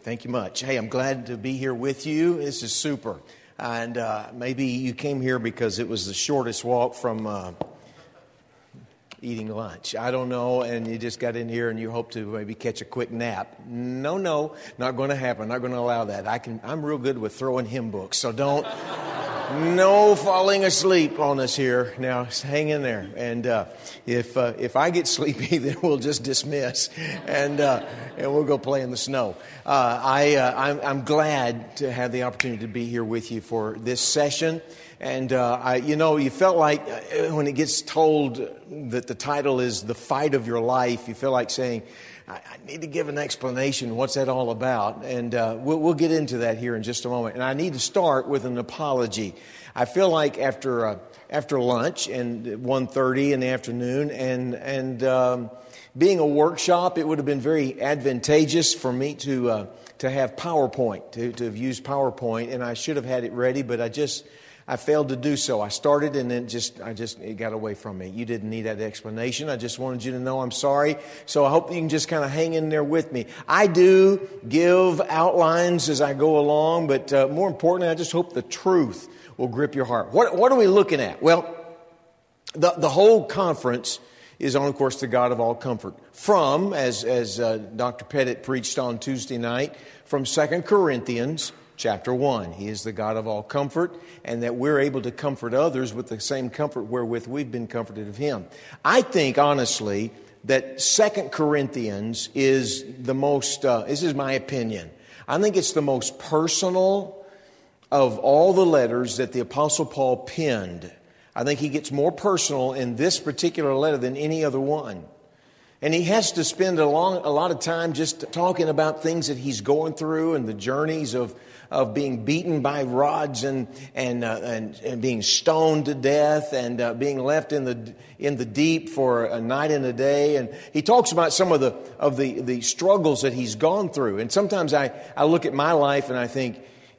Thank you much. Hey, I'm glad to be here with you. This is super. And maybe you came here because it was the shortest walk from eating lunch. I don't know, and you just got in here and you hope to maybe catch a quick nap. No, not going to happen. Not going to allow that. I'm real good with throwing hymn books, so don't. No falling asleep on us here. Now, hang in there. And if I get sleepy, then we'll just dismiss and we'll go play in the snow. I'm glad to have the opportunity to be here with you for this session. And you felt like when it gets told that the title is "The Fight of Your Life," you feel like saying, I need to give an explanation. What's that all about? And we'll get into that here in just a moment. And I need to start with an apology. I feel like after lunch and 1:30 in the afternoon and being a workshop, it would have been very advantageous for me to have PowerPoint, to have used PowerPoint. And I should have had it ready, but I failed to do so. I started and then it got away from me. You didn't need that explanation. I just wanted you to know I'm sorry. So I hope you can just kind of hang in there with me. I do give outlines as I go along, but more importantly, I just hope the truth will grip your heart. What are we looking at? Well, the whole conference is on, of course, the God of all comfort. From, as Dr. Pettit preached on Tuesday night, from 2 Corinthians Chapter 1, He is the God of all comfort, and that we're able to comfort others with the same comfort wherewith we've been comforted of Him. I think, honestly, that 2 Corinthians is the most, this is my opinion, I think it's the most personal of all the letters that the Apostle Paul penned. I think he gets more personal in this particular letter than any other one. And he has to spend a lot of time just talking about things that he's going through and the journeys of being beaten by rods and being stoned to death and being left in the deep for a night and a day. And he talks about some of the struggles that he's gone through. And sometimes I look at my life and I think,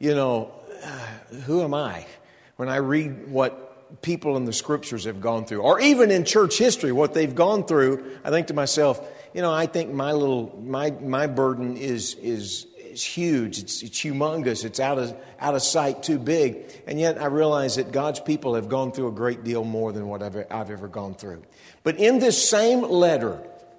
who am I? When I read what people in the scriptures have gone through, or even in church history, what they've gone through, I think to myself, I think my burden is huge. It's humongous. It's out of sight, too big. And yet I realize that God's people have gone through a great deal more than what I've ever gone through. But in this same letter,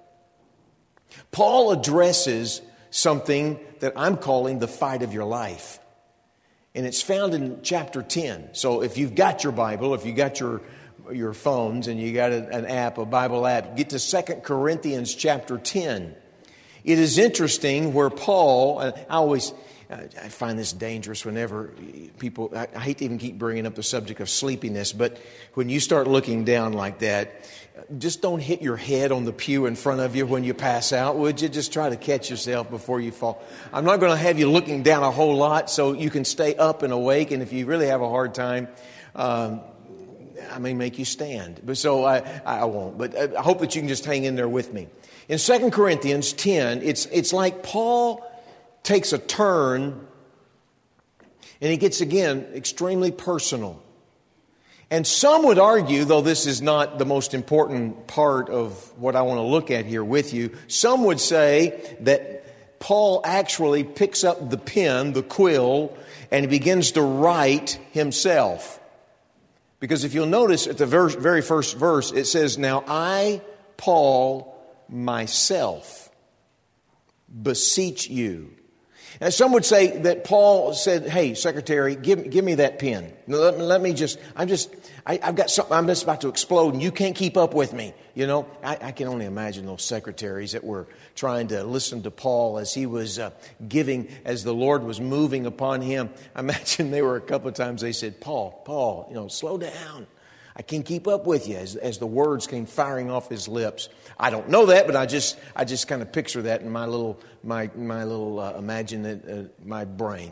Paul addresses something that I'm calling the fight of your life. And it's found in chapter 10. So if you've got your Bible, if you got your phones and you got an app, a Bible app, get to 2 Corinthians chapter 10. It is interesting where Paul, I find this dangerous whenever people, I hate to even keep bringing up the subject of sleepiness, but when you start looking down like that, just don't hit your head on the pew in front of you when you pass out, would you? Just try to catch yourself before you fall. I'm not going to have you looking down a whole lot so you can stay up and awake, and if you really have a hard time, I may make you stand. But so I won't, but I hope that you can just hang in there with me. In 2 Corinthians 10, it's like Paul takes a turn and he gets, again, extremely personal. And some would argue, though this is not the most important part of what I want to look at here with you, some would say that Paul actually picks up the pen, the quill, and he begins to write himself. Because if you'll notice at the very first verse, it says, "Now I, Paul, myself, beseech you." And some would say that Paul said, "Hey, secretary, give me that pen. Let me just, I've got something, I'm just about to explode and you can't keep up with me." I can only imagine those secretaries that were trying to listen to Paul as he was giving, as the Lord was moving upon him. I imagine there were a couple of times they said, Paul, slow down. I can't keep up with you," as the words came firing off his lips. I don't know that, but I just kind of picture that in my little my brain.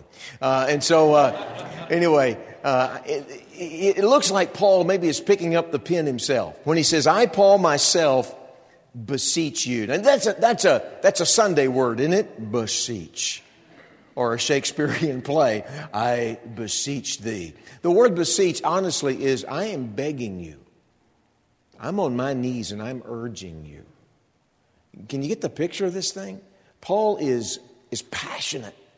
Anyway, it looks like Paul maybe is picking up the pen himself when he says, "I, Paul, myself, beseech you." And that's a Sunday word, isn't it? Beseech. Or a Shakespearean play, "I beseech thee." The word beseech, honestly, is I am begging you. I'm on my knees and I'm urging you. Can you get the picture of this thing? Paul is passionate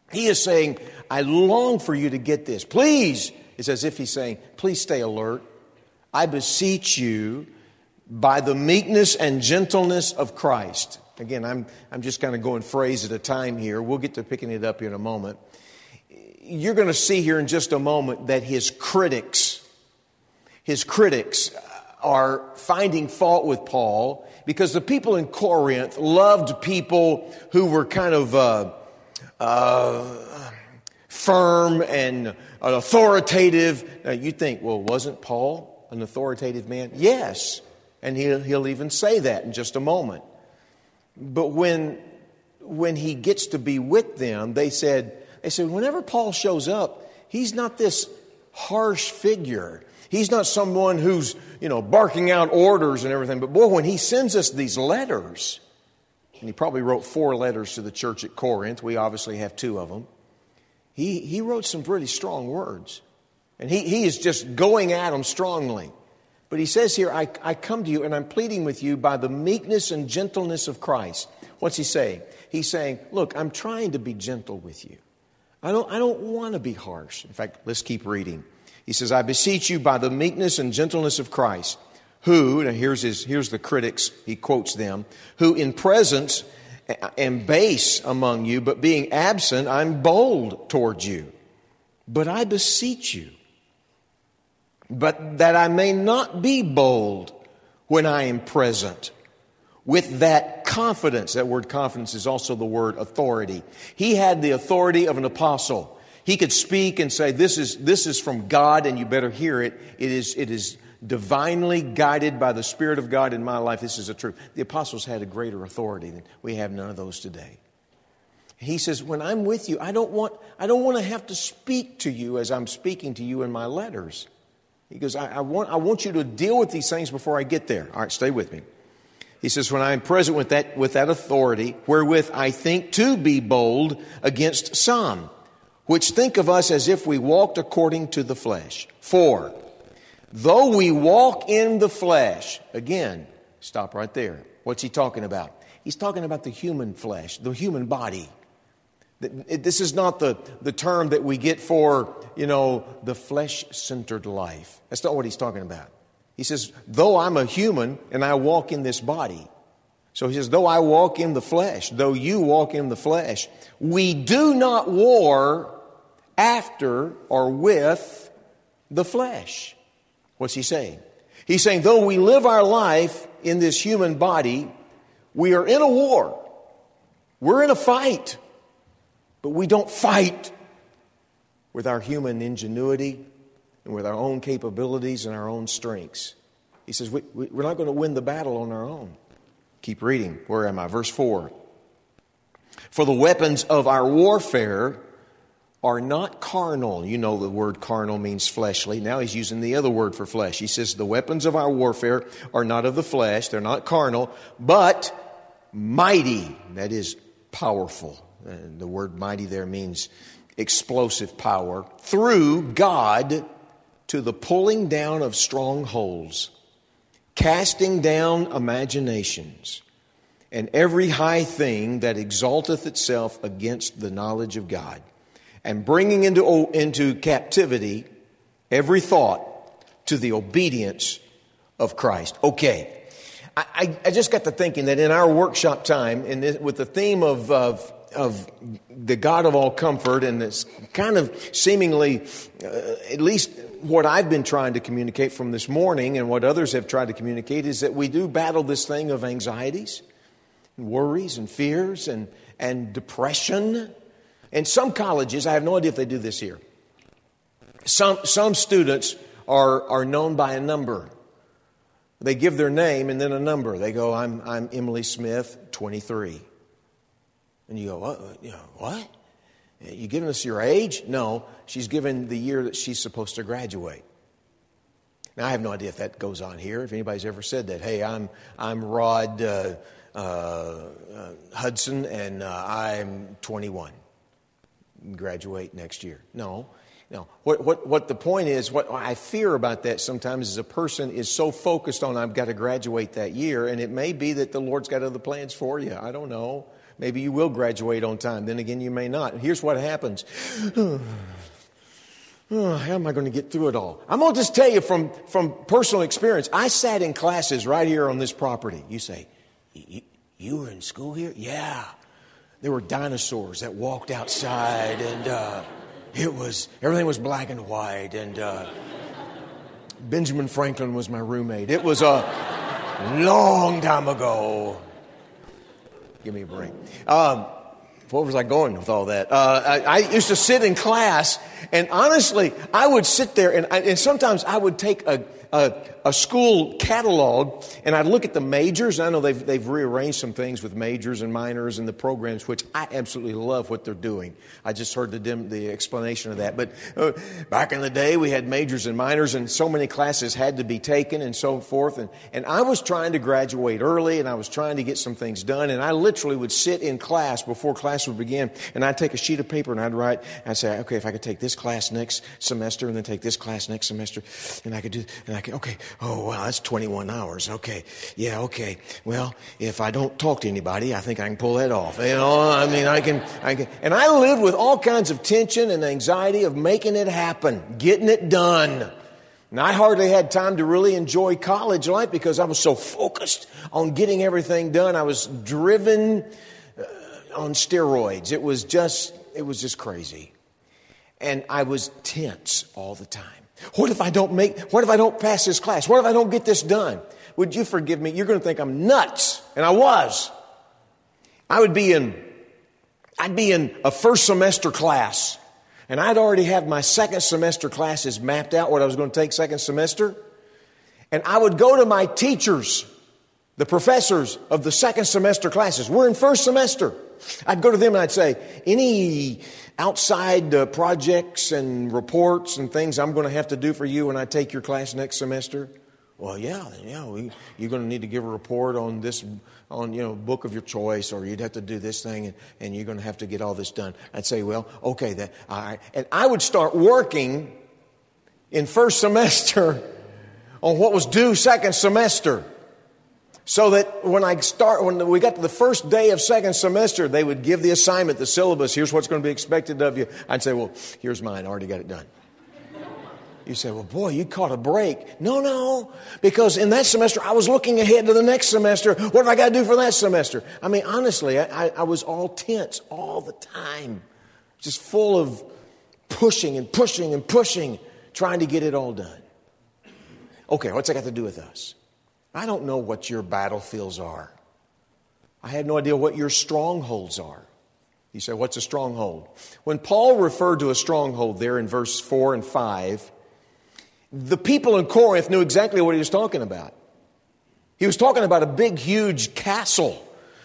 He is saying, I long for you to get this. Please, it's as if he's saying, please stay alert. I beseech you by the meekness and gentleness of Christ. Again, I'm just kind of going phrase at a time here. We'll get to picking it up here in a moment. You're going to see here in just a moment that his critics are finding fault with Paul because the people in Corinth loved people who were kind of firm and authoritative. Now you think, well, wasn't Paul an authoritative man? Yes, and he'll even say that in just a moment. But when he gets to be with them, they said, whenever Paul shows up, he's not this harsh figure. He's not someone who's, barking out orders and everything. But boy, when he sends us these letters, and he probably wrote 4 letters to the church at Corinth. We obviously have 2 of them. He wrote some pretty strong words. And he is just going at them strongly. But he says here, I come to you and I'm pleading with you by the meekness and gentleness of Christ. What's he saying? He's saying, look, I'm trying to be gentle with you. I don't want to be harsh. In fact, let's keep reading. He says, I beseech you by the meekness and gentleness of Christ, who, now here's the critics, he quotes them, who in presence am base among you, but being absent, I'm bold towards you. But I beseech you, but that I may not be bold when I am present, with that confidence. That word confidence is also the word authority. He had the authority of an apostle. He could speak and say, this is from God and you better hear it. It is divinely guided by the Spirit of God in my life. This is the truth. The apostles had a greater authority than we have none of those today. He says, when I'm with you, I don't want to have to speak to you as I'm speaking to you in my letters. He goes, I want you to deal with these things before I get there. All right, stay with me. He says, when I am present with that authority, wherewith I think to be bold against some, which think of us as if we walked according to the flesh. For, though we walk in the flesh, again, stop right there. What's he talking about? He's talking about the human flesh, the human body. This is not the term that we get for, the flesh-centered life. That's not what he's talking about. He says, though I'm a human and I walk in this body. So he says, though I walk in the flesh, though you walk in the flesh, we do not war after or with the flesh. What's he saying? He's saying, though we live our life in this human body, we are in a war. We're in a fight. But we don't fight with our human ingenuity and with our own capabilities and our own strengths. He says, we're not going to win the battle on our own. Keep reading. Where am I? Verse 4. For the weapons of our warfare are not carnal. You know the word carnal means fleshly. Now he's using the other word for flesh. He says the weapons of our warfare are not of the flesh. They're not carnal, but mighty. That is powerful. And the word mighty there means explosive power. Through God to the pulling down of strongholds, casting down imaginations, and every high thing that exalteth itself against the knowledge of God, and bringing into captivity every thought to the obedience of Christ. Okay, I just got to thinking that in our workshop time, with the theme of the God of all comfort, and it's kind of seemingly, at least what I've been trying to communicate from this morning and what others have tried to communicate, is that we do battle this thing of anxieties, and worries and fears and depression. And some colleges, I have no idea if they do this here, some students are known by a number. They give their name and then a number. They go, I'm Emily Smith, 23. And you go, what? You giving us your age? No, she's given the year that she's supposed to graduate. Now, I have no idea if that goes on here, if anybody's ever said that. Hey, I'm Rod Hudson, and I'm 21. Graduate next year. No. What the point is, what I fear about that sometimes is a person is so focused on, I've got to graduate that year, and it may be that the Lord's got other plans for you. I don't know. maybe you will graduate on time. Then again, you may not. And here's what happens. How am I going to get through it all? I'm going to just tell you from personal experience. I sat in classes right here on this property. You say, you were in school here? Yeah. There were dinosaurs that walked outside, and everything was black and white, and Benjamin Franklin was my roommate. It was a long time ago. Give me a break. Where was I going with all that? I used to sit in class, and honestly, I would sit there, and sometimes I would take a school catalog, and I'd look at the majors. I know they've rearranged some things with majors and minors and the programs, which I absolutely love what they're doing. I just heard the explanation of that. But back in the day, we had majors and minors, and so many classes had to be taken and so forth. And I was trying to graduate early, and I was trying to get some things done. And I literally would sit in class before class would begin, and I'd take a sheet of paper and I'd write. I'd say, okay, if I could take this class next semester, and then take this class next semester, and I could okay. Oh, wow, that's 21 hours. Okay. Yeah, okay. Well, if I don't talk to anybody, I think I can pull that off. I can. And I lived with all kinds of tension and anxiety of making it happen, getting it done. And I hardly had time to really enjoy college life because I was so focused on getting everything done. I was driven on steroids. It was just crazy. And I was tense all the time. What if I don't pass this class? What if I don't get this done? Would you forgive me? You're going to think I'm nuts. And I was. I'd be in a first semester class. And I'd already have my second semester classes mapped out, what I was going to take second semester. And I would go to my teachers, the professors of the second semester classes. We're in first semester. I'd go to them and I'd say, any outside projects and reports and things I'm going to have to do for you when I take your class next semester? Well, you're going to need to give a report on this, book of your choice, or you'd have to do this thing, and you're going to have to get all this done. I'd say, well, okay, then, all right. And I would start working in first semester on what was due second semester. So that when we got to the first day of second semester, they would give the assignment, the syllabus, here's what's going to be expected of you. I'd say, well, here's mine, I already got it done. You say, well, boy, you caught a break. No, because in that semester, I was looking ahead to the next semester. What have I got to do for that semester? I mean, honestly, I was all tense all the time, just full of pushing and pushing and pushing, trying to get it all done. Okay, what's that got to do with us? I don't know what your battlefields are. I have no idea what your strongholds are. You say, what's a stronghold? When Paul referred to a stronghold there in verse 4 and 5, the people in Corinth knew exactly what he was talking about. He was talking about a big, huge castle,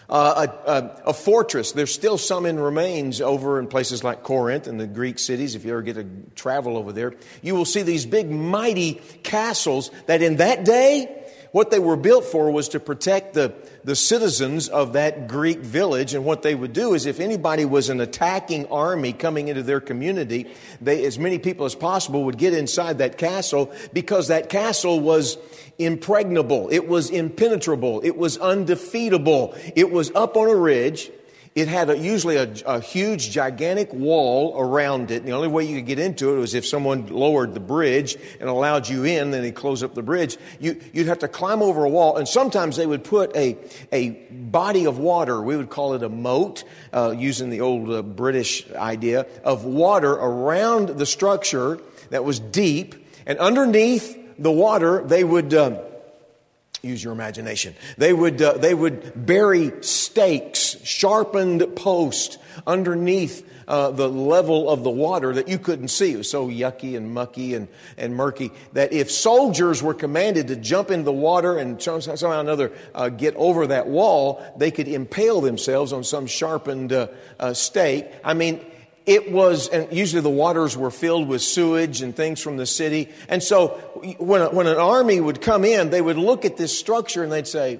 a fortress. There's still some in remains over in places like Corinth and the Greek cities. If you ever get to travel over there, you will see these big, mighty castles that in that day, what they were built for was to protect the citizens of that Greek village. And what they would do is if anybody was an attacking army coming into their community, as many people as possible would get inside that castle, because that castle was impregnable. It was impenetrable. It was undefeatable. It was up on a ridge. It had usually a huge, gigantic wall around it. And the only way you could get into it was if someone lowered the bridge and allowed you in, then they'd close up the bridge. You'd have to climb over a wall, and sometimes they would put a body of water, we would call it a moat, using the old British idea, of water around the structure that was deep. And underneath the water, they would... use your imagination. They would bury stakes, sharpened posts underneath the level of the water that you couldn't see. It was so yucky and mucky and murky that if soldiers were commanded to jump into the water and somehow or another get over that wall, they could impale themselves on some sharpened stake. I mean, it was, and usually the waters were filled with sewage and things from the city. And so when an army would come in, they would look at this structure and they'd say,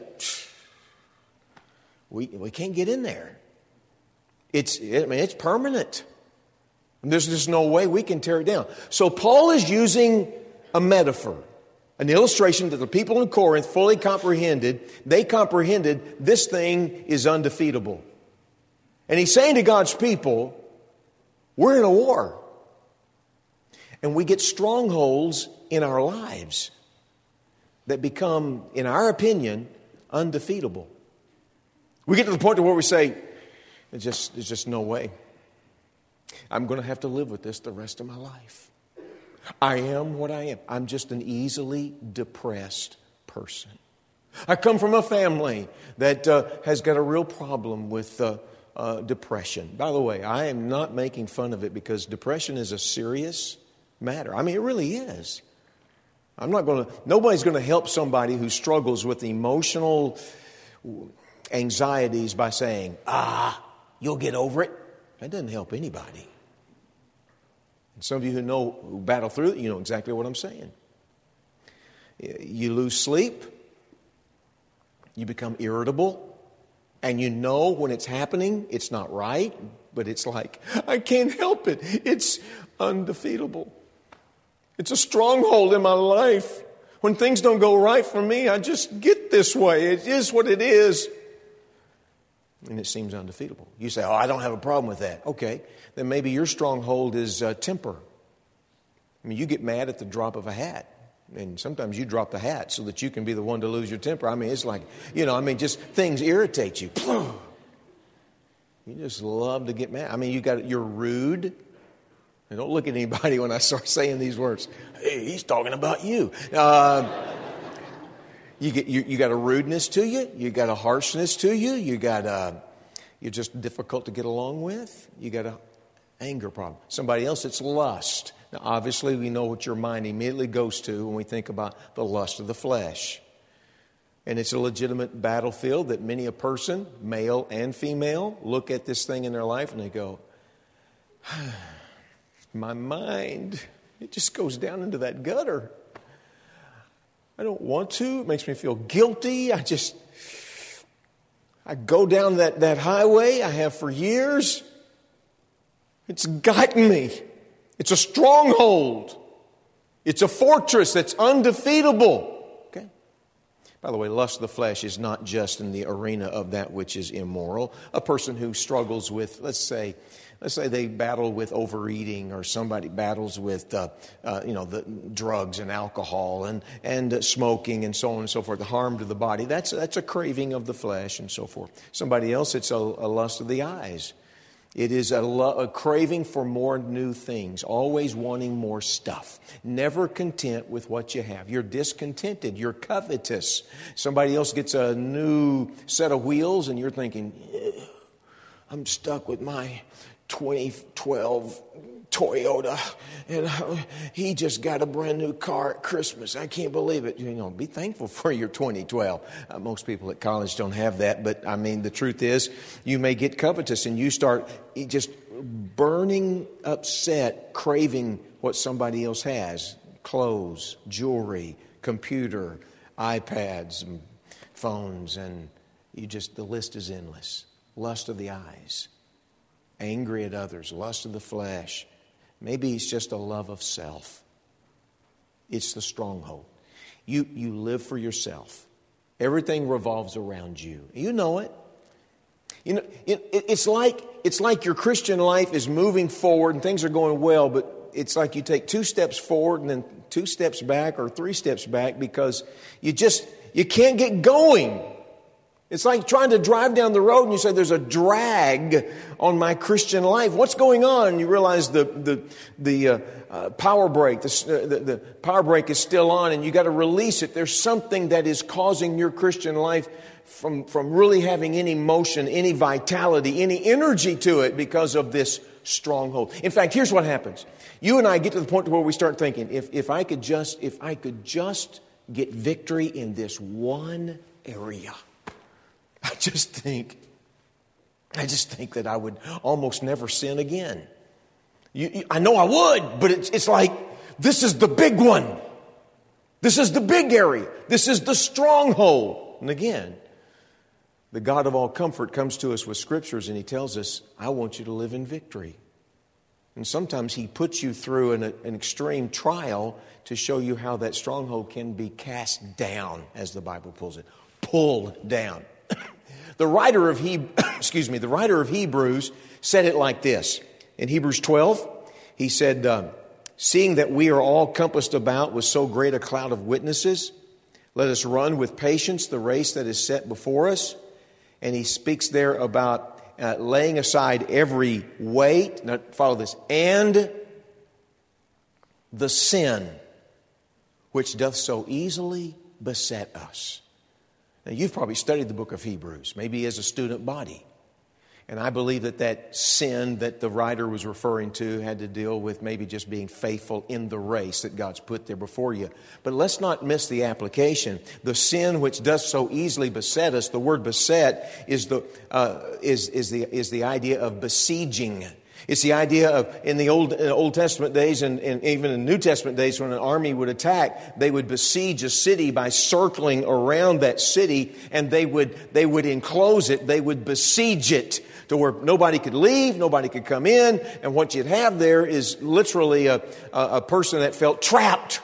we can't get in there. It's permanent. There's just no way we can tear it down. So Paul is using a metaphor, an illustration that the people in Corinth fully comprehended. They comprehended this thing is undefeatable. And he's saying to God's people, we're in a war. And we get strongholds in our lives that become, in our opinion, undefeatable. We get to the point where we say, there's just no way. I'm going to have to live with this the rest of my life. I am what I am. I'm just an easily depressed person. I come from a family that has got a real problem with depression. By the way, I am not making fun of it because depression is a serious matter. I mean, it really is. Nobody's going to help somebody who struggles with emotional anxieties by saying, you'll get over it. That doesn't help anybody. And some of you who battle through it, you know exactly what I'm saying. You lose sleep. You become irritable. And you know when it's happening, it's not right. But it's like, I can't help it. It's undefeatable. It's a stronghold in my life. When things don't go right for me, I just get this way. It is what it is. And it seems undefeatable. You say, I don't have a problem with that. Okay, then maybe your stronghold is temper. I mean, you get mad at the drop of a hat. And sometimes you drop the hat so that you can be the one to lose your temper. I mean, it's like, just things irritate you. You just love to get mad. I mean, you're rude. And don't look at anybody when I start saying these words. Hey, he's talking about you. You got a rudeness to you. You got a harshness to you. You're just difficult to get along with. You got an anger problem. Somebody else, it's lust. Now, obviously, we know what your mind immediately goes to when we think about the lust of the flesh. And it's a legitimate battlefield that many a person, male and female, look at this thing in their life and they go, my mind, it just goes down into that gutter. I don't want to. It makes me feel guilty. I go down that highway I have for years. It's gotten me. It's a stronghold. It's a fortress that's undefeatable. Okay. By the way, lust of the flesh is not just in the arena of that which is immoral. A person who struggles with, let's say they battle with overeating, or somebody battles with the drugs and alcohol and smoking and so on and so forth, the harm to the body. That's a craving of the flesh and so forth. Somebody else, it's a lust of the eyes. It is a craving for more new things, always wanting more stuff, never content with what you have. You're discontented, you're covetous. Somebody else gets a new set of wheels and you're thinking, I'm stuck with my 2012 Toyota, and he just got a brand new car at Christmas. I can't believe it. Be thankful for your 2012. Most people at college don't have that, but I mean, the truth is, you may get covetous and you start just burning upset, craving what somebody else has. Clothes, jewelry, computer, iPads, and phones, and the list is endless. Lust of the eyes. Angry at others, lust of the flesh. Maybe it's just a love of self. It's the stronghold. You live for yourself. Everything revolves around you. You know it. It's like your Christian life is moving forward and things are going well, but it's like you take 2 steps forward and then 2 steps back or 3 steps back because you can't get going. It's like trying to drive down the road and you say, there's a drag on my Christian life. What's going on? And you realize the power brake, the power brake is still on and you got to release it. There's something that is causing your Christian life from really having any motion, any vitality, any energy to it because of this stronghold. In fact, here's what happens. You and I get to the point where we start thinking, if I could just get victory in this one area. I just think that I would almost never sin again. I know I would, but it's like, this is the big one. This is the big area. This is the stronghold. And again, the God of all comfort comes to us with scriptures and He tells us, I want you to live in victory. And sometimes He puts you through an extreme trial to show you how that stronghold can be cast down, as the Bible pulls it. Pulled down. The writer of the writer of Hebrews said it like this. In Hebrews 12, he said, seeing that we are all compassed about with so great a cloud of witnesses, let us run with patience the race that is set before us. And he speaks there about laying aside every weight, now follow this, and the sin which doth so easily beset us. Now, you've probably studied the book of Hebrews, maybe as a student body. And I believe that sin that the writer was referring to had to deal with maybe just being faithful in the race that God's put there before you. But let's not miss the application. The sin which does so easily beset us, the word beset is the idea of besieging. It's the idea of, in the Old Testament days and even in New Testament days, when an army would attack, they would besiege a city by circling around that city, and they would enclose it, they would besiege it to where nobody could leave, nobody could come in, and what you'd have there is literally a person that felt trapped.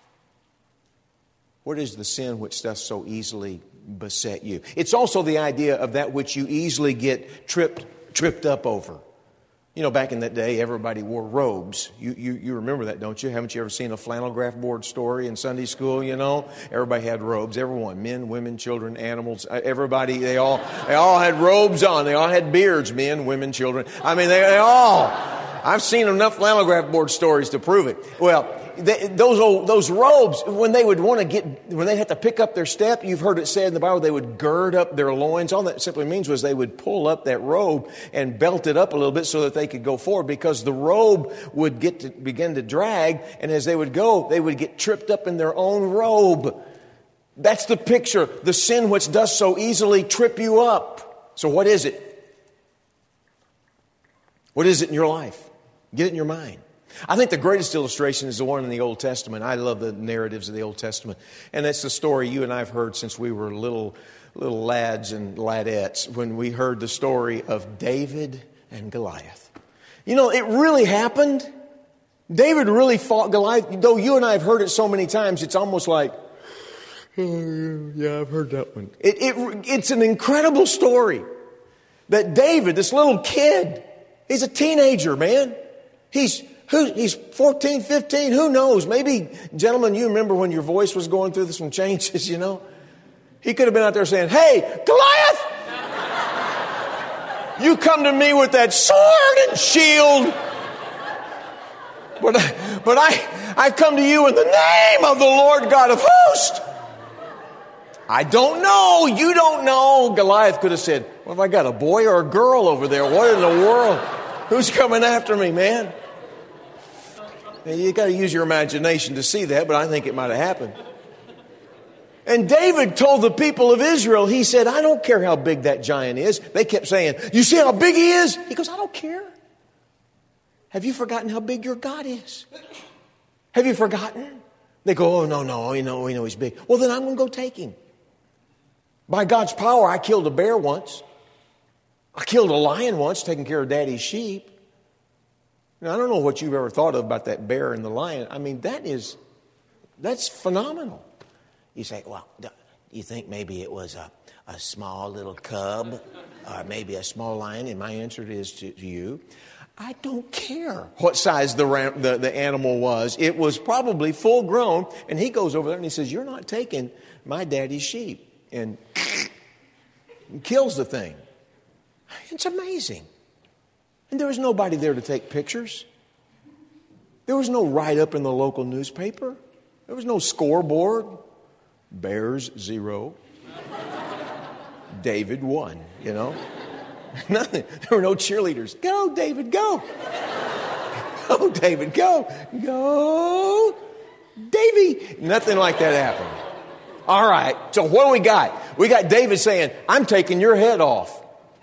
What is the sin which does so easily beset you? It's also the idea of that which you easily get tripped up over. You know, back in that day, everybody wore robes. You remember that, don't you? Haven't you ever seen a flannel graph board story in Sunday school, you know? Everybody had robes. Everyone, men, women, children, animals, everybody, they all had robes on. They all had beards, men, women, children. I mean, they all. I've seen enough flannel graph board stories to prove it. Well, those robes, when they have to pick up their step, you've heard it said in the Bible, they would gird up their loins. All that simply means was they would pull up that robe and belt it up a little bit so that they could go forward, because the robe would begin to drag, and as they would go, they would get tripped up in their own robe. That's the picture. The sin which does so easily trip you up. So what is it? What is it in your life? Get it in your mind. I think the greatest illustration is the one in the Old Testament. I love the narratives of the Old Testament. And that's the story you and I have heard since we were little lads and ladettes, when we heard the story of David and Goliath. You know, it really happened. David really fought Goliath. Though you and I have heard it so many times, it's almost like, oh, yeah, I've heard that one. It's an incredible story that David, this little kid, he's a teenager, man. He's 14, 15, who knows? Maybe, gentlemen, you remember when your voice was going through some changes, you know? He could have been out there saying, hey, Goliath! You come to me with that sword and shield. But I come to you in the name of the Lord God of hosts. I don't know. You don't know. Goliath could have said, well, if I got a boy or a girl over there, what in the world? Who's coming after me, man? Now, you got to use your imagination to see that, but I think it might have happened. And David told the people of Israel, he said, I don't care how big that giant is. They kept saying, you see how big he is? He goes, I don't care. Have you forgotten how big your God is? Have you forgotten? They go, oh, no, we know he's big. Well, then I'm going to go take him. By God's power, I killed a bear once. I killed a lion once, taking care of Daddy's sheep. Now, I don't know what you've ever thought about that bear and the lion. I mean, that's phenomenal. You say, well, do you think maybe it was a small little cub or maybe a small lion? And my answer is to you, I don't care what size the animal was. It was probably full grown. And he goes over there and he says, you're not taking my daddy's sheep. And kills the thing. It's amazing. And there was nobody there to take pictures. There was no write-up in the local newspaper. There was no scoreboard. Bears 0. David 1, you know. Nothing. There were no cheerleaders. Go, David, go. Go, David, go. Go, Davy. Nothing like that happened. All right, so what do we got? We got David saying, I'm taking your head off.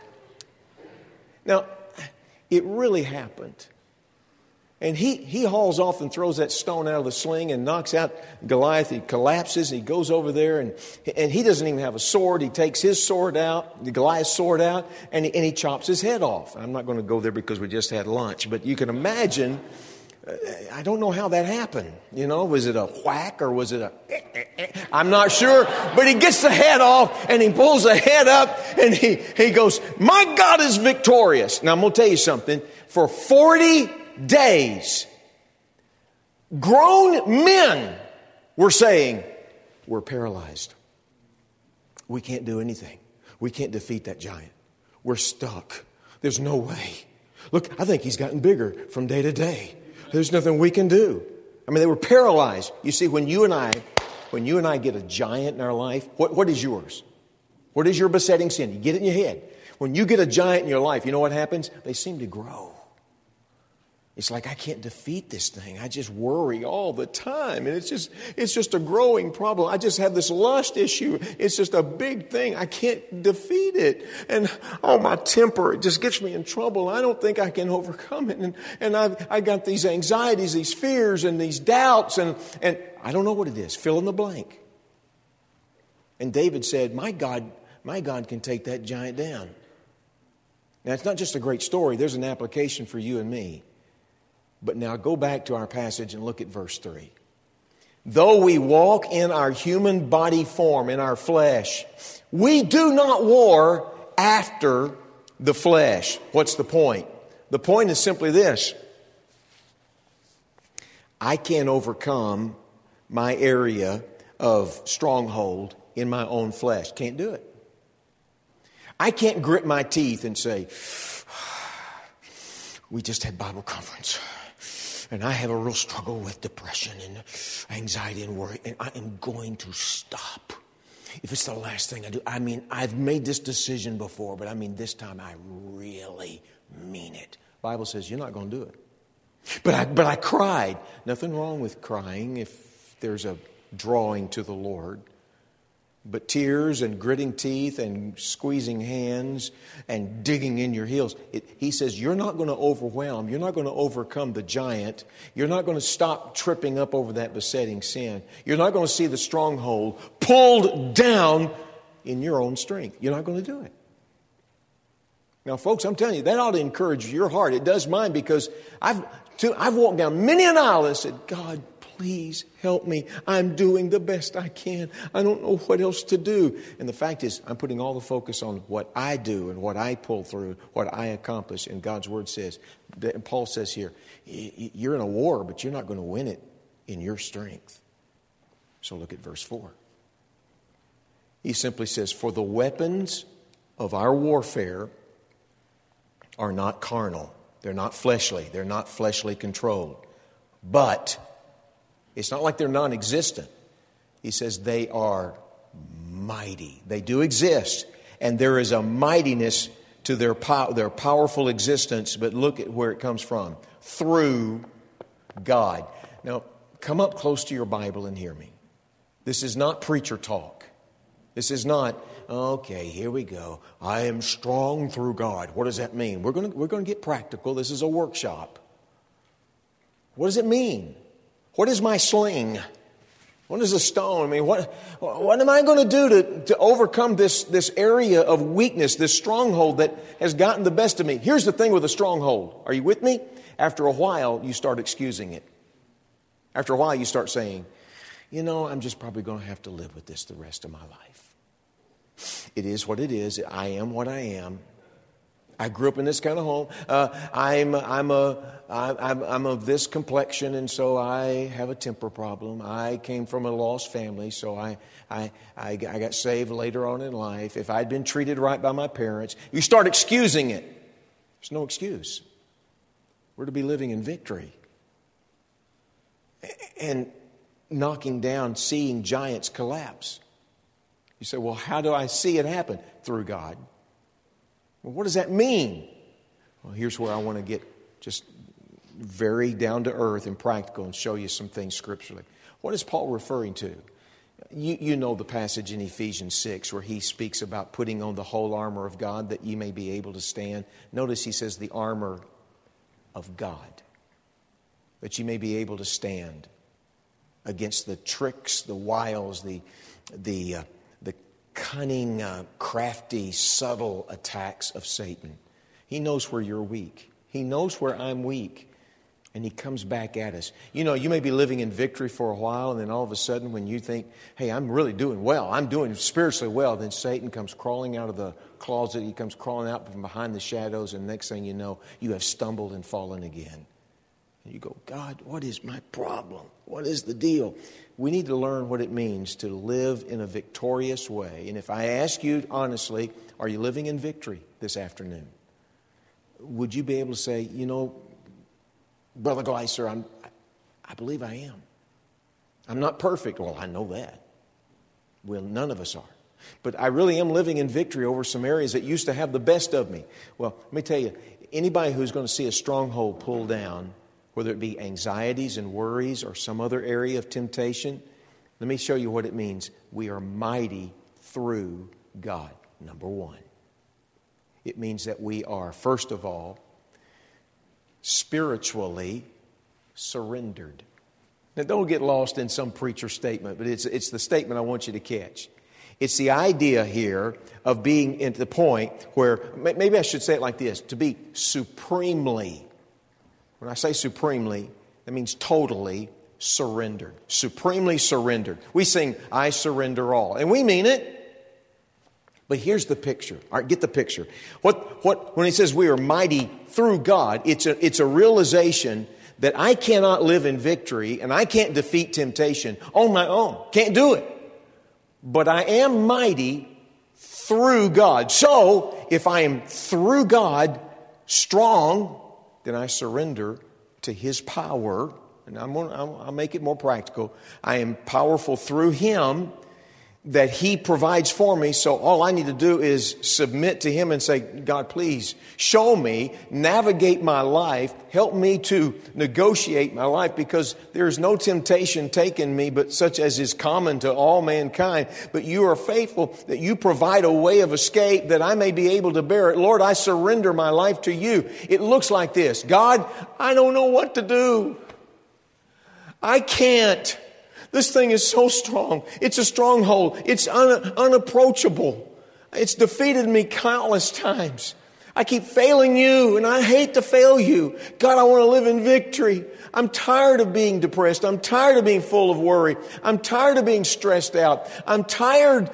Now, it really happened. And he hauls off and throws that stone out of the sling and knocks out Goliath. He collapses. He goes over there and he doesn't even have a sword. He takes his sword out, the Goliath's sword out, and he chops his head off. I'm not going to go there because we just had lunch, but you can imagine I don't know how that happened. Was it a whack or was it a... I'm not sure. But he gets the head off and he pulls the head up and he goes, my God is victorious. Now I'm going to tell you something. For 40 days, grown men were saying, we're paralyzed. We can't do anything. We can't defeat that giant. We're stuck. There's no way. Look, I think he's gotten bigger from day to day. There's nothing we can do. I mean, they were paralyzed. You see, when you and I get a giant in our life, what is yours? What is your besetting sin? You get it in your head. When you get a giant in your life, you know what happens? They seem to grow. It's like, I can't defeat this thing. I just worry all the time. And it's just a growing problem. I just have this lust issue. It's just a big thing. I can't defeat it. And my temper, it just gets me in trouble. I don't think I can overcome it. And I got these anxieties, these fears, and these doubts. And I don't know what it is. Fill in the blank. And David said, my God can take that giant down. Now, it's not just a great story. There's an application for you and me. But now go back to our passage and look at verse 3. Though we walk in our human body form, in our flesh, we do not war after the flesh. What's the point? The point is simply this. I can't overcome my area of stronghold in my own flesh. Can't do it. I can't grit my teeth and say, we just had Bible conference. And I have a real struggle with depression and anxiety and worry. And I am going to stop. If it's the last thing I do. I mean, I've made this decision before. But this time I really mean it. The Bible says you're not going to do it. But I cried. Nothing wrong with crying if there's a drawing to the Lord. But tears and gritting teeth and squeezing hands and digging in your heels. He says you're not going to overwhelm. You're not going to overcome the giant. You're not going to stop tripping up over that besetting sin. You're not going to see the stronghold pulled down in your own strength. You're not going to do it. Now, folks, I'm telling you, that ought to encourage your heart. It does mine because I've walked down many an aisle and said, God, please help me. I'm doing the best I can. I don't know what else to do. And the fact is, I'm putting all the focus on what I do and what I pull through, what I accomplish. And God's Word says, and Paul says here, you're in a war, but you're not going to win it in your strength. So look at verse 4. He simply says, for the weapons of our warfare are not carnal. They're not fleshly. They're not fleshly controlled. But it's not like they're non-existent. He says they are mighty. They do exist. And there is a mightiness to their powerful existence. But look at where it comes from. Through God. Now, come up close to your Bible and hear me. This is not preacher talk. This is not, okay, here we go. I am strong through God. What does that mean? We're going to get practical. This is a workshop. What does it mean? What is my sling? What is a stone? What am I going to do to overcome this area of weakness, this stronghold that has gotten the best of me? Here's the thing with a stronghold. Are you with me? After a while, you start excusing it. After a while, you start saying, I'm just probably going to have to live with this the rest of my life. It is what it is. I am what I am. I grew up in this kind of home. I'm of this complexion, and so I have a temper problem. I came from a lost family, so I got saved later on in life. If I'd been treated right by my parents, you start excusing it. There's no excuse. We're to be living in victory and knocking down, seeing giants collapse. You say, well, how do I see it happen? Through God. Well, what does that mean? Well, here's where I want to get just very down to earth and practical and show you some things scripturally. What is Paul referring to? You know the passage in Ephesians 6 where he speaks about putting on the whole armor of God that you may be able to stand. Notice he says the armor of God, that you may be able to stand against the tricks, the wiles, the cunning, crafty, subtle attacks of Satan. He knows where you're weak. He knows where I'm weak. And He comes back at us. You know, you may be living in victory for a while, and then all of a sudden when you think, hey, I'm really doing well, I'm doing spiritually well, then Satan comes crawling out of the closet. He comes crawling out from behind the shadows, and next thing you know, you have stumbled and fallen again. And you go, God, what is my problem? What is the deal? We need to learn what it means to live in a victorious way. And if I ask you honestly, are you living in victory this afternoon? Would you be able to say, you know, Brother Gleiser, I believe I am. I'm not perfect. Well, I know that. Well, none of us are. But I really am living in victory over some areas that used to have the best of me. Well, let me tell you, anybody who's going to see a stronghold pulled down, whether it be anxieties and worries or some other area of temptation, let me show you what it means. We are mighty through God, number one. It means that we are, first of all, spiritually surrendered. Now, don't get lost in some preacher statement, but it's the statement I want you to catch. It's the idea here of being at the point where, maybe I should say it like this, to be supremely, when I say supremely, that means totally surrendered. Supremely surrendered. We sing, I surrender all. And we mean it. But here's the picture. All right, get the picture. When he says we are mighty through God, it's a realization that I cannot live in victory and I can't defeat temptation on my own. Can't do it. But I am mighty through God. So, if I am through God strong, then I surrender to His power. And I'll make it more practical. I am powerful through Him that He provides for me. So all I need to do is submit to Him and say, God, please show me, navigate my life, help me to negotiate my life, because there is no temptation taken me but such as is common to all mankind. But you are faithful that you provide a way of escape that I may be able to bear it. Lord, I surrender my life to you. It looks like this. God, I don't know what to do. I can't. This thing is so strong. It's a stronghold. It's unapproachable. It's defeated me countless times. I keep failing you, and I hate to fail you. God, I want to live in victory. I'm tired of being depressed. I'm tired of being full of worry. I'm tired of being stressed out. I'm tired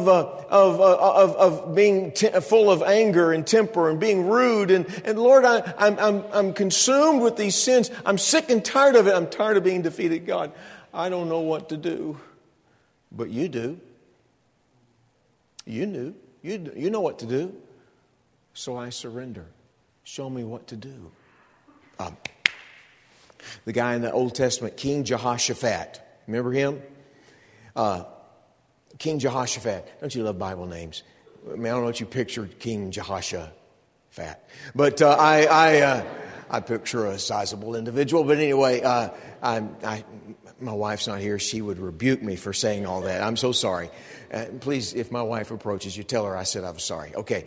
of being full of anger and temper and being rude. And Lord, I'm consumed with these sins. I'm sick and tired of it. I'm tired of being defeated. God, I don't know what to do, but you do. You knew. You know what to do. So I surrender. Show me what to do. The guy in the Old Testament, King Jehoshaphat. Remember him? King Jehoshaphat. Don't you love Bible names? I mean, I don't know what you pictured King Jehoshaphat. But I picture a sizable individual. But anyway, my wife's not here. She would rebuke me for saying all that. I'm so sorry. Please, if my wife approaches you, tell her I said I was sorry. Okay.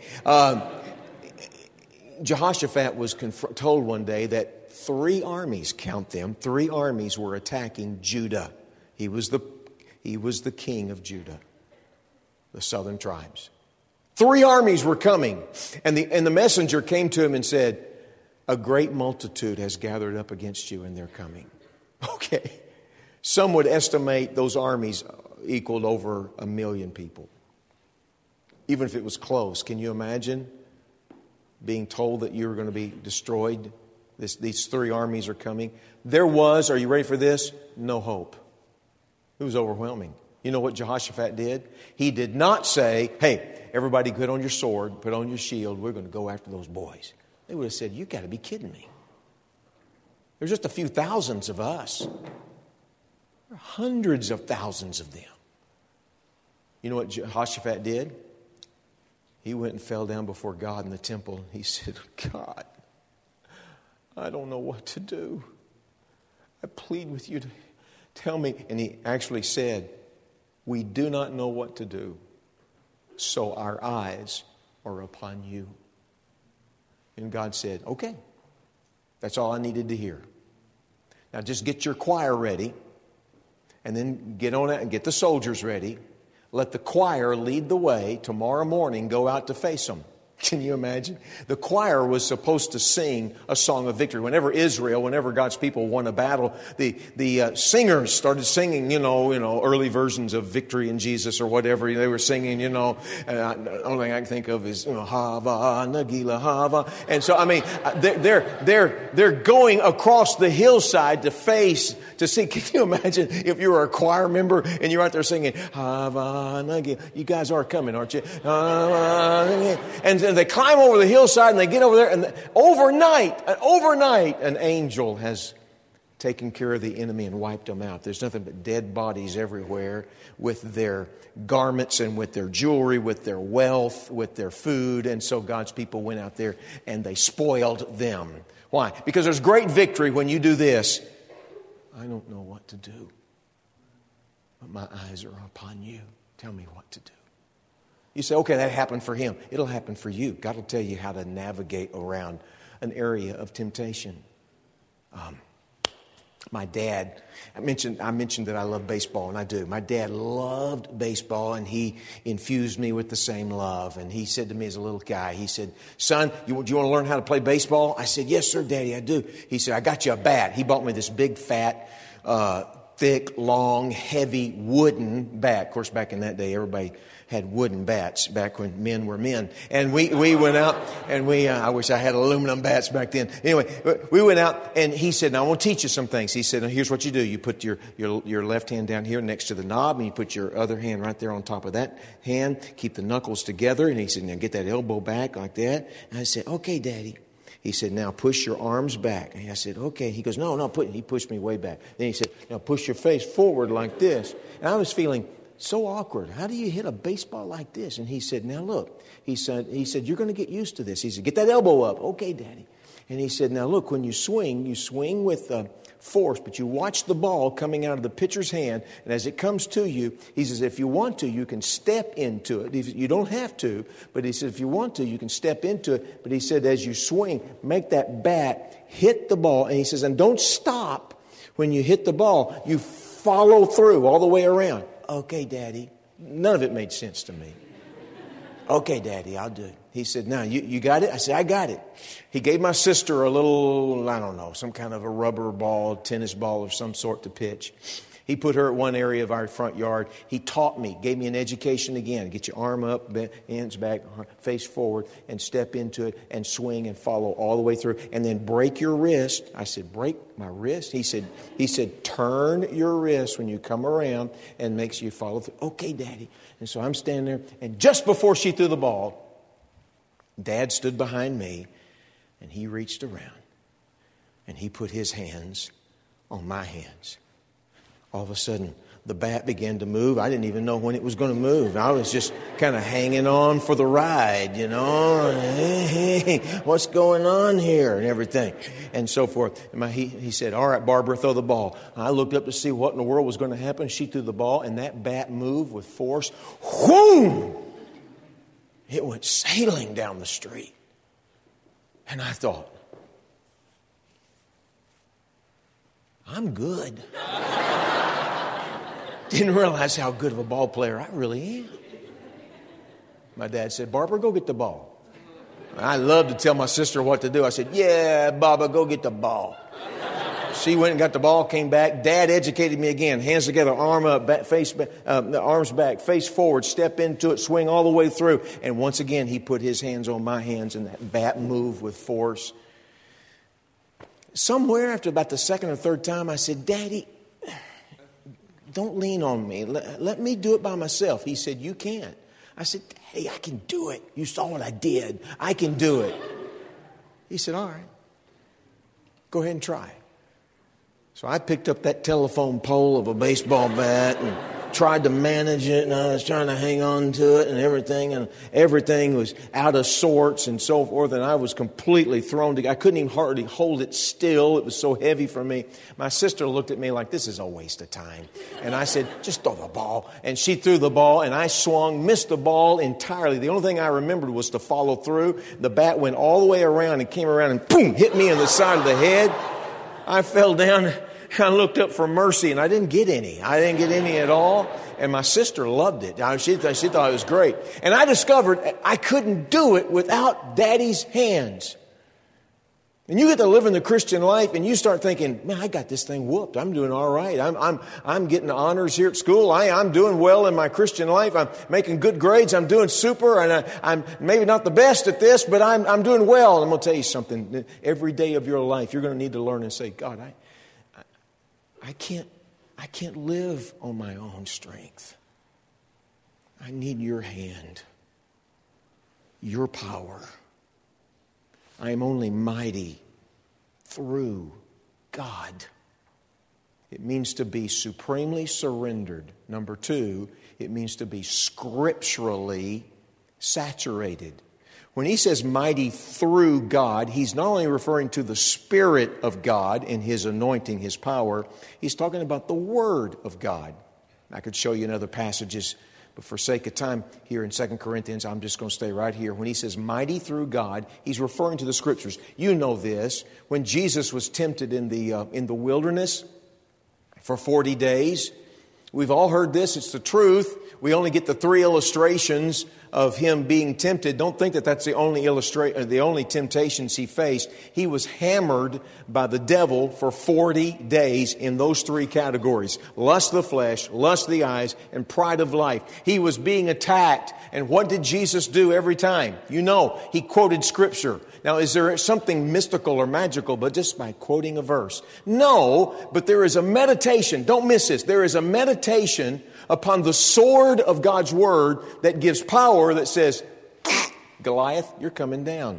Jehoshaphat was told one day that 3 armies, count them, 3 armies were attacking Judah. He was the king of Judah, the southern tribes. 3 armies were coming. And the messenger came to him and said, a great multitude has gathered up against you and they're coming. Okay. Some would estimate those armies equaled over 1 million people. Even if it was close, can you imagine being told that you were going to be destroyed? These 3 armies are coming. There was, are you ready for this? No hope. It was overwhelming. You know what Jehoshaphat did? He did not say, hey, everybody put on your sword, put on your shield. We're going to go after those boys. They would have said, you got to be kidding me. There's just a few thousands of us. There are hundreds of thousands of them. You know what Jehoshaphat did? He went and fell down before God in the temple. He said, God, I don't know what to do. I plead with you to tell me. And he actually said, we do not know what to do, so our eyes are upon you. And God said, okay, that's all I needed to hear. Now just get your choir ready, and then get on it and get the soldiers ready. Let the choir lead the way. Tomorrow morning, go out to face them. Can you imagine? The choir was supposed to sing a song of victory. Whenever God's people won a battle, the singers started singing, early versions of Victory in Jesus or whatever they were singing, and the only thing I can think of is, Hava, Nagila, Hava. And so, they're going across the hillside to sing. Can you imagine if you were a choir member and you're out there singing, Hava, Nagila? You guys are coming, aren't you? And they climb over the hillside and they get over there, and overnight, an angel has taken care of the enemy and wiped them out. There's nothing but dead bodies everywhere, with their garments and with their jewelry, with their wealth, with their food. And so God's people went out there and they spoiled them. Why? Because there's great victory when you do this. I don't know what to do, but my eyes are upon you. Tell me what to do. You say, okay, that happened for him. It'll happen for you. God will tell you how to navigate around an area of temptation. My dad, I mentioned that I love baseball, and I do. My dad loved baseball, and he infused me with the same love. And he said to me as a little guy, he said, son, do you want to learn how to play baseball? I said, yes, sir, Daddy, I do. He said, I got you a bat. He bought me this big, fat, thick, long, heavy wooden bat. Of course, back in that day, everybody had wooden bats back when men were men. And we went out and I wish I had aluminum bats back then. Anyway, we went out and he said, now I want to teach you some things. He said, now here's what you do. You put your left hand down here next to the knob, and you put your other hand right there on top of that hand. Keep the knuckles together. And he said, now get that elbow back like that. And I said, okay, Daddy. He said, now push your arms back. And I said, okay. He goes, no, he pushed me way back. Then he said, now push your face forward like this. And I was feeling so awkward. How do you hit a baseball like this? And he said, now look. He said, you're going to get used to this. He said, get that elbow up. Okay, Daddy. And he said, now look, when you swing with force, but you watch the ball coming out of the pitcher's hand, and as it comes to you, he says, if you want to, you can step into it. You don't have to, but he said, if you want to, you can step into it. But he said, as you swing, make that bat hit the ball. And he says, and don't stop when you hit the ball. You follow through all the way around. Okay, Daddy. None of it made sense to me. Okay, Daddy, I'll do it. He said, now, you got it? I said, I got it. He gave my sister a little, I don't know, some kind of a rubber ball, tennis ball of some sort to pitch. He put her at one area of our front yard. He taught me, gave me an education again. Get your arm up, hands back, face forward, and step into it and swing and follow all the way through. And then break your wrist. I said, break my wrist? He said, turn your wrist when you come around and makes you follow through. Okay, Daddy. And so I'm standing there, and just before she threw the ball, Dad stood behind me, and he reached around, and he put his hands on my hands. All of a sudden, the bat began to move. I didn't even know when it was going to move. I was just kind of hanging on for the ride, Hey, what's going on here and everything and so forth. And he said, all right, Barbara, throw the ball. I looked up to see what in the world was going to happen. She threw the ball, and that bat moved with force. Whoom! It went sailing down the street. And I thought, I'm good. Didn't realize how good of a ball player I really am. My dad said, Barbara, go get the ball. I love to tell my sister what to do. I said, yeah, Baba, go get the ball. She went and got the ball, came back. Dad educated me again. Hands together, arm up, arms back, face forward, step into it, swing all the way through. And once again, he put his hands on my hands, and that bat moved with force. Somewhere after about the second or third time, I said, Daddy, don't lean on me. Let me do it by myself. He said, you can't. I said, Daddy, I can do it. You saw what I did. I can do it. He said, all right. Go ahead and try. So I picked up that telephone pole of a baseball bat and tried to manage it, and I was trying to hang on to it and everything was out of sorts and so forth, and I was completely thrown together. I couldn't even hardly hold it still. It was so heavy for me. My sister looked at me like, this is a waste of time. And I said, just throw the ball. And she threw the ball, and I swung, missed the ball entirely. The only thing I remembered was to follow through. The bat went all the way around and came around and boom, hit me in the side of the head. I fell down I looked up for mercy, and I didn't get any. I didn't get any at all. And my sister loved it. She thought it was great. And I discovered I couldn't do it without Daddy's hands. And you get to live in the Christian life, and you start thinking, man, I got this thing whooped. I'm doing all right. I'm getting honors here at school. I'm doing well in my Christian life. I'm making good grades. I'm doing super, and I'm maybe not the best at this, but I'm doing well. And I'm going to tell you something. Every day of your life, you're going to need to learn and say, God, I can't live on my own strength. I need your hand, your power. I am only mighty through God. It means to be supremely surrendered. Number 2, it means to be scripturally saturated. When he says mighty through God, he's not only referring to the Spirit of God and His anointing, His power, he's talking about the Word of God. I could show you in other passages, but for sake of time here in 2 Corinthians, I'm just going to stay right here. When he says mighty through God, he's referring to the Scriptures. You know this. When Jesus was tempted in the wilderness for 40 days, we've all heard this. It's the truth. We only get the 3 illustrations of him being tempted. Don't think that that's the only temptations he faced. He was hammered by the devil for 40 days in those 3 categories: lust of the flesh, lust of the eyes, and pride of life. He was being attacked. And what did Jesus do every time? You know, he quoted Scripture. Now, is there something mystical or magical but just by quoting a verse? No, but there is a meditation. Don't miss this. There is a meditation upon the sword of God's Word that gives power, that says, Goliath, you're coming down.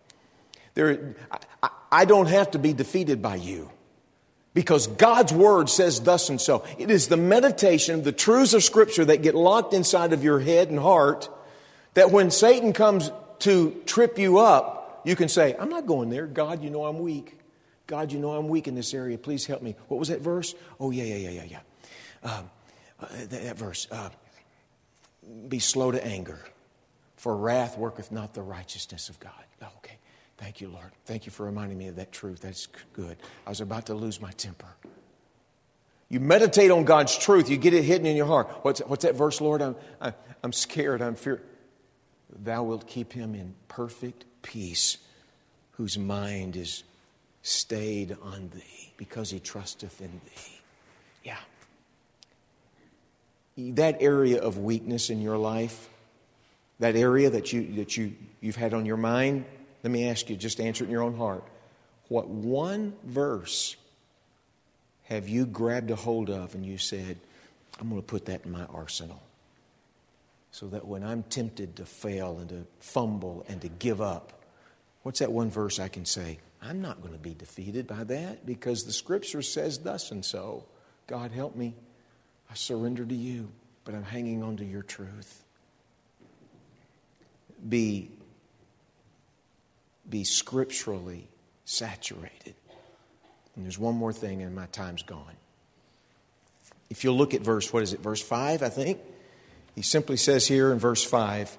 I don't have to be defeated by you, because God's Word says thus and so. It is the meditation, the truths of Scripture that get locked inside of your head and heart, that when Satan comes to trip you up, you can say, I'm not going there. God, you know I'm weak. God, you know I'm weak in this area. Please help me. What was that verse? Oh, yeah. That verse. Be slow to anger, for wrath worketh not the righteousness of God. Oh, okay. Thank you, Lord. Thank you for reminding me of that truth. That's good. I was about to lose my temper. You meditate on God's truth. You get it hidden in your heart. What's that verse, Lord? I'm scared. I'm feared. Thou wilt keep him in perfect peace, whose mind is stayed on thee, because he trusteth in thee. Yeah. That area of weakness in your life, that area that you've had on your mind, let me ask you, just answer it in your own heart. What one verse have you grabbed a hold of and you said, I'm going to put that in my arsenal, so that when I'm tempted to fail and to fumble and to give up, what's that one verse I can say? I'm not going to be defeated by that, because the Scripture says thus and so. God, help me. I surrender to you, but I'm hanging on to your truth. Be scripturally saturated. And there's one more thing, and my time's gone. If you'll look at verse 5, I think? He simply says here in verse 5,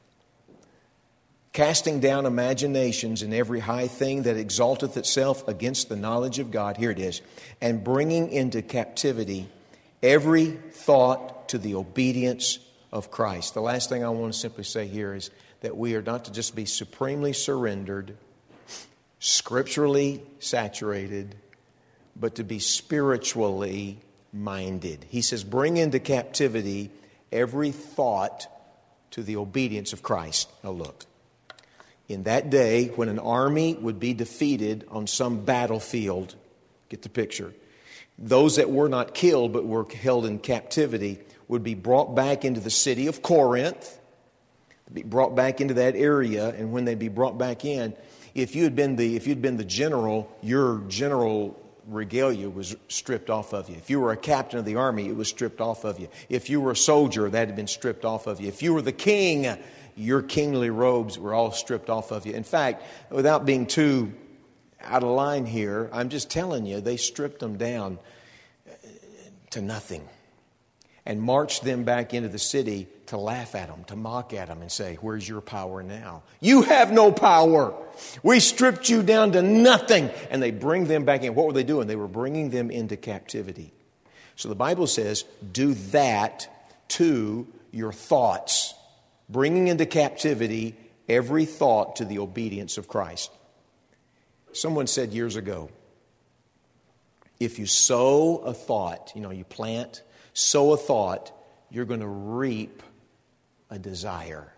casting down imaginations and every high thing that exalteth itself against the knowledge of God. Here it is. And bringing into captivity every thought to the obedience of Christ. The last thing I want to simply say here is that we are not to just be supremely surrendered, scripturally saturated, but to be spiritually minded. He says, bring into captivity every thought to the obedience of Christ. Now look, in that day when an army would be defeated on some battlefield, get the picture, those that were not killed but were held in captivity would be brought back into the city of Corinth, be brought back into that area, and when they'd be brought back in, if you'd been the general, your general regalia was stripped off of you. If you were a captain of the army, it was stripped off of you. If you were a soldier, that had been stripped off of you. If you were the king, your kingly robes were all stripped off of you. In fact, without being too out of line here, I'm just telling you, they stripped them down to nothing. and marched them back into the city to laugh at them, to mock at them and say, where's your power now? You have no power. We stripped you down to nothing. And they bring them back in. What were they doing? They were bringing them into captivity. So the Bible says, do that to your thoughts, bringing into captivity every thought to the obedience of Christ. Someone said years ago, if you sow a thought, you plant, sow a thought, you're going to reap a desire.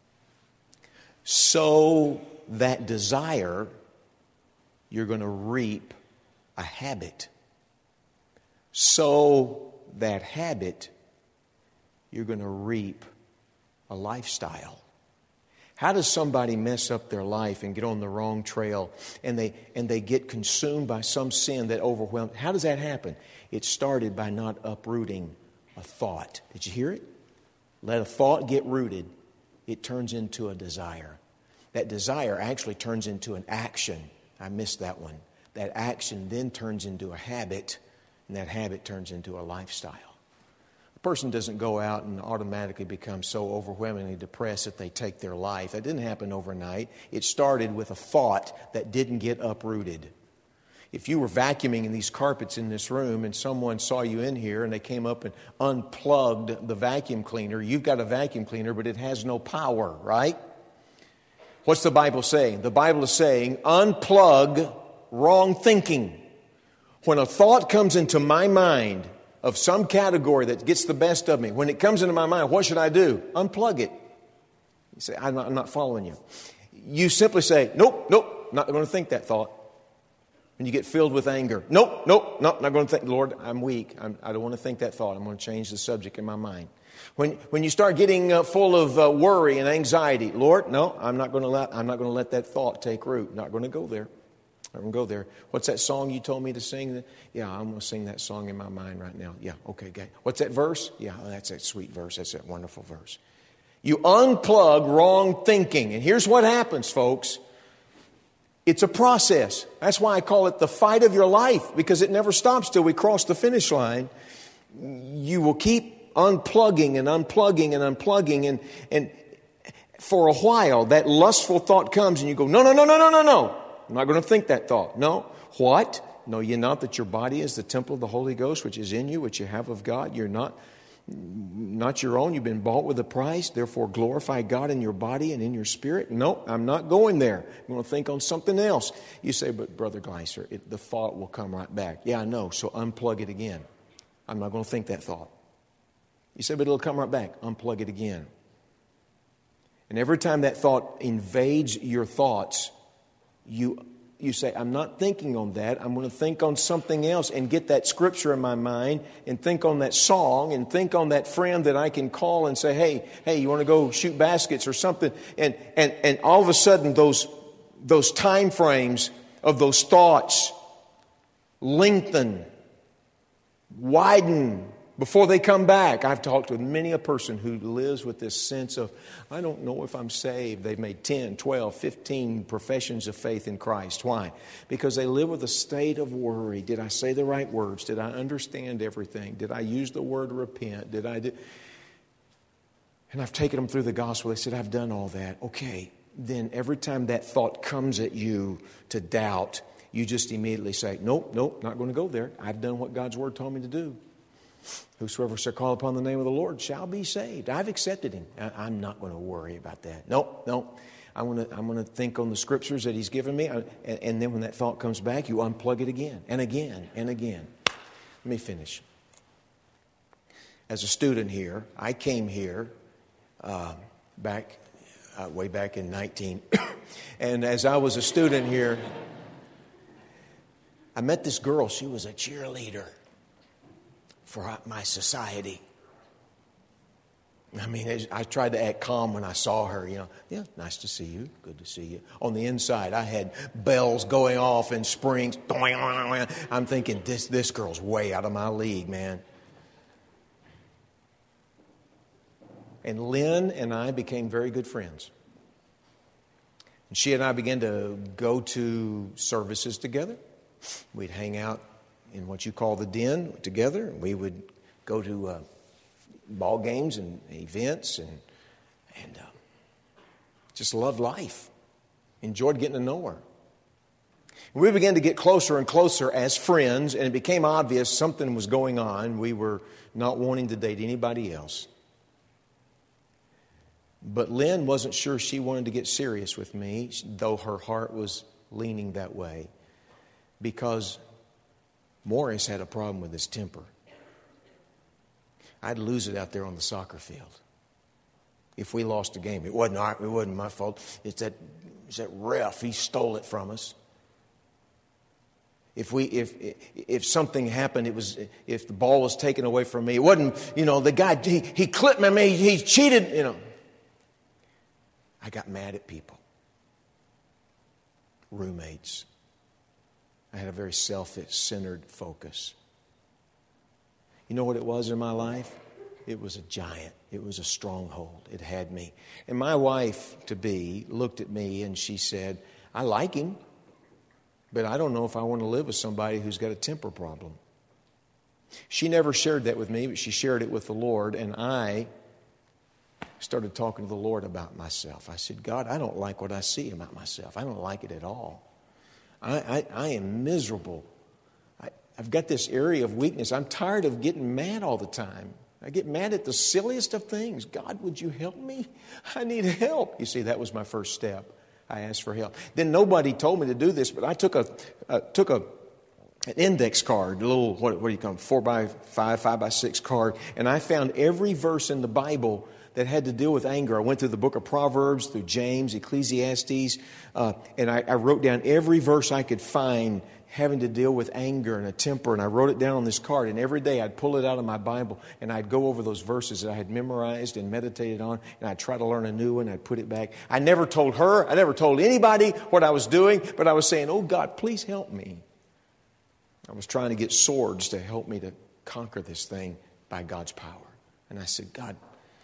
Sow that desire, you're going to reap a habit. Sow that habit, you're going to reap a lifestyle. How does somebody mess up their life and get on the wrong trail and they get consumed by some sin that overwhelms? How does that happen? It started by not uprooting a thought. Did you hear it? Let a thought get rooted. It turns into a desire. That desire actually turns into an action. I missed that one. That action then turns into a habit, and that habit turns into a lifestyle. A person doesn't go out and automatically become so overwhelmingly depressed that they take their life. That didn't happen overnight. It started with a thought that didn't get uprooted. If you were vacuuming in these carpets in this room and someone saw you in here and they came up and unplugged the vacuum cleaner, you've got a vacuum cleaner, but it has no power, right? What's the Bible saying? The Bible is saying, unplug wrong thinking. When a thought comes into my mind of some category that gets the best of me, when it comes into my mind, what should I do? Unplug it. You say, I'm not following you. You simply say, nope, not going to think that thought. When you get filled with anger, nope, not going to think, Lord, I'm weak. I don't want to think that thought. I'm going to change the subject in my mind. When you start getting full of worry and anxiety, Lord, no, I'm not going to let that thought take root. Not going to go there. I'm going to go there. What's that song you told me to sing? Yeah, I'm going to sing that song in my mind right now. Yeah, okay, good. What's that verse? Yeah, that's that sweet verse. That's that wonderful verse. You unplug wrong thinking. And here's what happens, folks. It's a process. That's why I call it the fight of your life, because it never stops till we cross the finish line. You will keep unplugging and unplugging and unplugging. And for a while, that lustful thought comes and you go, no. I'm not going to think that thought. No. What? Know ye not that your body is the temple of the Holy Ghost, which is in you, which you have of God? You're not your own. You've been bought with a price. Therefore, glorify God in your body and in your spirit. No, I'm not going there. I'm going to think on something else. You say, but Brother Gleiser, the thought will come right back. Yeah, I know. So unplug it again. I'm not going to think that thought. You say, but it'll come right back. Unplug it again. And every time that thought invades your thoughts, you say, I'm not thinking on that. I'm going to think on something else and get that scripture in my mind and think on that song and think on that friend that I can call and say, hey, you want to go shoot baskets or something? And all of a sudden those time frames of those thoughts lengthen, widen before they come back. I've talked with many a person who lives with this sense of, I don't know if I'm saved. They've made 10, 12, 15 professions of faith in Christ. Why? Because they live with a state of worry. Did I say the right words? Did I understand everything? Did I use the word repent? And I've taken them through the gospel. They said, I've done all that. Okay. Then every time that thought comes at you to doubt, you just immediately say, nope, not going to go there. I've done what God's word told me to do. Whosoever shall call upon the name of the Lord shall be saved. I've accepted him. I'm not going to worry about that. Nope. I'm going to think on the scriptures that he's given me. And then when that thought comes back, you unplug it again and again and again. Let me finish. As a student here, I came here way back in 19. And as I was a student here, I met this girl. She was a cheerleader for my society. I mean, I tried to act calm when I saw her, Yeah, nice to see you. Good to see you. On the inside, I had bells going off and springs. I'm thinking, this girl's way out of my league, man. And Lynn and I became very good friends. And she and I began to go to services together. We'd hang out in what you call the den together. We would go to ball games and events and just loved life. Enjoyed getting to know her. We began to get closer and closer as friends, and it became obvious something was going on. We were not wanting to date anybody else. But Lynn wasn't sure she wanted to get serious with me, though her heart was leaning that way, because Morris had a problem with his temper. I'd lose it out there on the soccer field. If we lost a game, it wasn't my fault. It's that ref. He stole it from us. If something happened, if the ball was taken away from me, it wasn't, the guy, he clipped me, he cheated, I got mad at people. Roommates. I had a very self-centered focus. You know what it was in my life? It was a giant. It was a stronghold. It had me. And my wife-to-be looked at me and she said, I like him, but I don't know if I want to live with somebody who's got a temper problem. She never shared that with me, but she shared it with the Lord, and I started talking to the Lord about myself. I said, God, I don't like what I see about myself. I don't like it at all. I am miserable. I've got this area of weakness. I'm tired of getting mad all the time. I get mad at the silliest of things. God, would you help me? I need help. You see, that was my first step. I asked for help. Then nobody told me to do this, but I took an index card, a little, what do you call them, 4x5, 5x6 card, and I found every verse in the Bible that had to deal with anger. I went through the book of Proverbs, through James, Ecclesiastes, and I wrote down every verse I could find having to deal with anger and a temper, and I wrote it down on this card, and every day I'd pull it out of my Bible, and I'd go over those verses that I had memorized and meditated on, and I'd try to learn a new one, I'd put it back. I never told her, I never told anybody what I was doing, but I was saying, oh God, please help me. I was trying to get swords to help me to conquer this thing by God's power. And I said, God,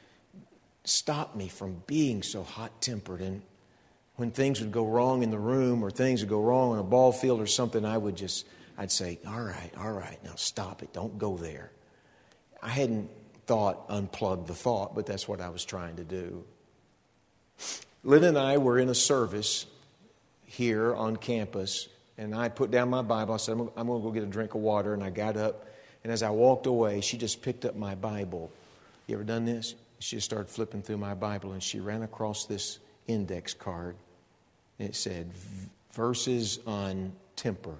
stop me from being so hot-tempered. And when things would go wrong in the room or things would go wrong on a ball field or something, I'd say, all right, now stop it. Don't go there. I hadn't unplugged the thought, but that's what I was trying to do. Lynn and I were in a service here on campus, and I put down my Bible. I said, I'm going to go get a drink of water, and I got up, and as I walked away, she just picked up my Bible. You ever done this? She just started flipping through my Bible, and she ran across this index card. And it said, verses on temper,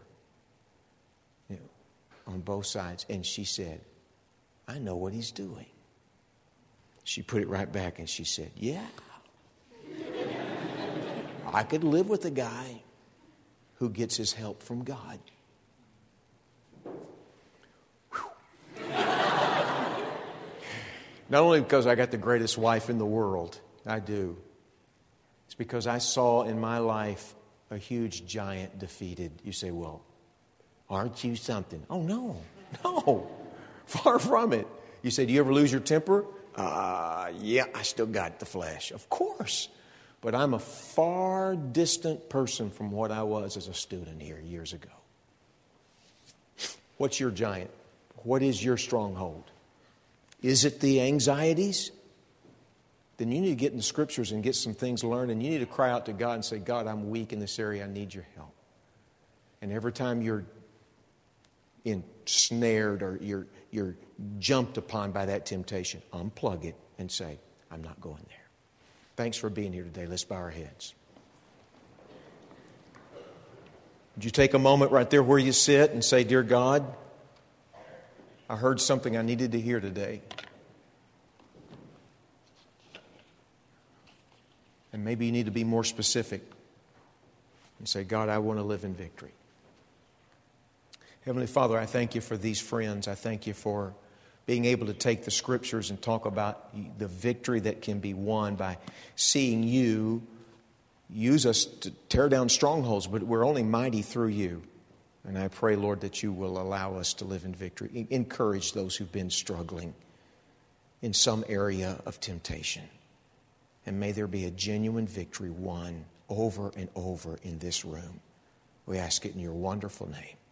on both sides. And she said, I know what he's doing. She put it right back, and she said, yeah. I could live with a guy who gets his help from God. Not only because I got the greatest wife in the world, I do. It's because I saw in my life a huge giant defeated. You say, well, aren't you something? Oh, no, far from it. You say, do you ever lose your temper? Yeah, I still got the flesh. Of course. But I'm a far distant person from what I was as a student here years ago. What's your giant? What is your stronghold? Is it the anxieties? Then you need to get in the Scriptures and get some things learned, and you need to cry out to God and say, God, I'm weak in this area. I need your help. And every time you're ensnared or you're jumped upon by that temptation, unplug it and say, I'm not going there. Thanks for being here today. Let's bow our heads. Would you take a moment right there where you sit and say, Dear God, I heard something I needed to hear today. And maybe you need to be more specific and say, God, I want to live in victory. Heavenly Father, I thank you for these friends. I thank you for being able to take the Scriptures and talk about the victory that can be won by seeing you use us to tear down strongholds, but we're only mighty through you. And I pray, Lord, that you will allow us to live in victory. Encourage those who've been struggling in some area of temptation. And may there be a genuine victory won over and over in this room. We ask it in your wonderful name.